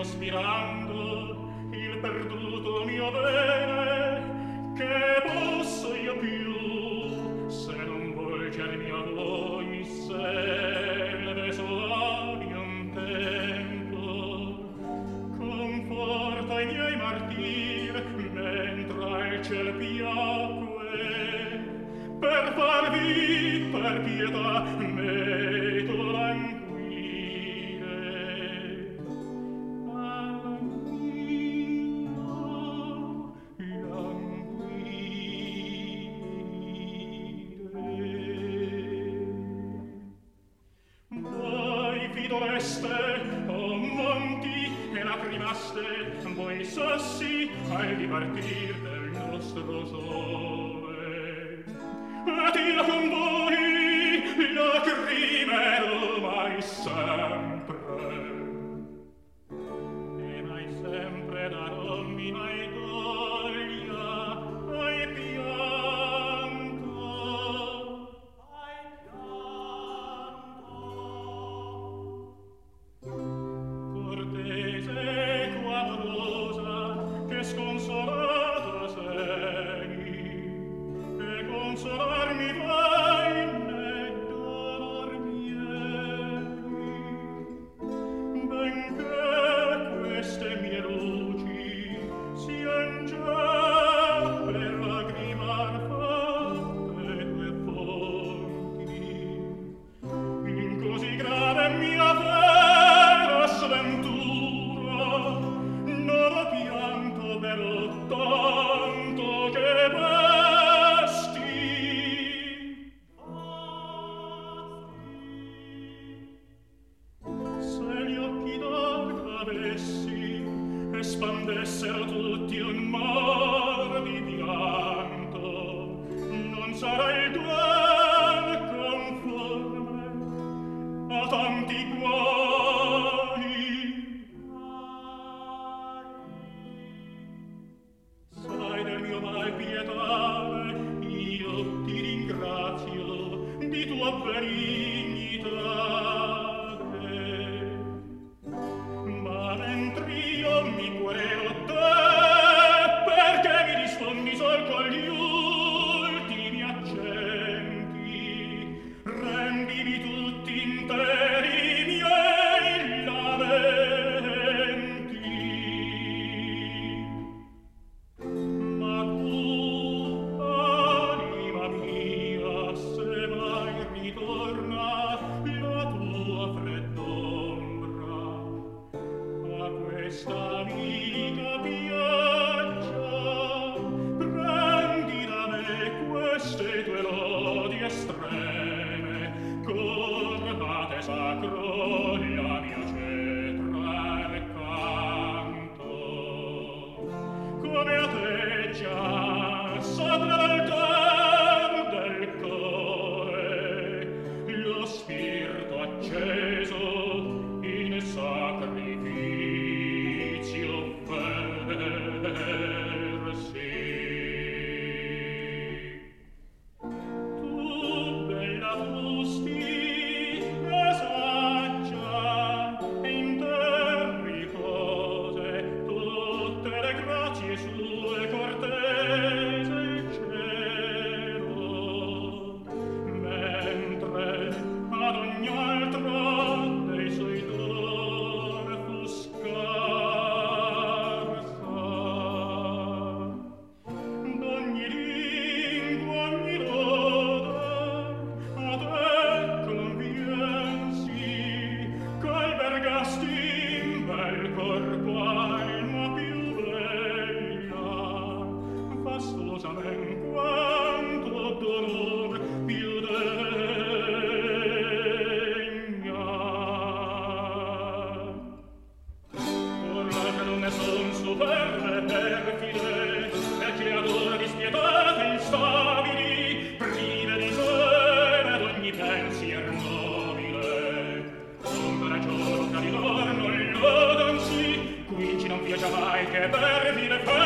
sospirando il perduto mio bene, che posso io più se non volgermi a voi selve solari un tempo. Conforta i miei martir mentre al ciel piacque, per farvi per pietà meto languire. Voi vi doleste, o monti, e lacrimaste, voi sassi, al dipartir del nostro sole. Ed io con voi lacrimerò mai sempre, e mai sempre darommi mai doglia, mai pianto, mai pianto. Cortese e quadrosa, che sconsolata sei, e consolarmi vai né dolor miei, benché queste mie luci sian già per lagrimar fatte due fonti, in così grave mia vera sventura non ho pianto però tanto che basti. Se gli occhi d'altra avessi espandessero tutti un mar di pianto, non sarà il duel conforme a tanti guai. Sai del mio mal pietare, io ti ringrazio di tua benignità. Ma mentr'io mi querelo te, perché mi rispondi sol con gli ultimi accenti, rendimi tutti interi miei lamenti. Ma tu, anima mia, se mai ritorna la tua freddombra a questa amica piaggia, prendi da me queste tue lodi estreme, corvate sacro la mia cetra al canto, come a te già sopra l'altar del core lo spirito acceso in sacrificio versi. Tu, bella fusti, e saggia, e in terri cose tutte le grazie sue cortese il cielo, mentre ad ogni altro dei suoi don fu scarsa. D'ogni lingua, ogni lode a te conviensi, qu'albergasti in bel corpo alma più bella, fastosamente quanto d'onor più degna. Or le donne son superbe e perfide, e creature dispietate instabili, prive di seme d'ogni pensier nobile. Onde ragione tra di loro non lodansi, quinci non viaggia mai che per vile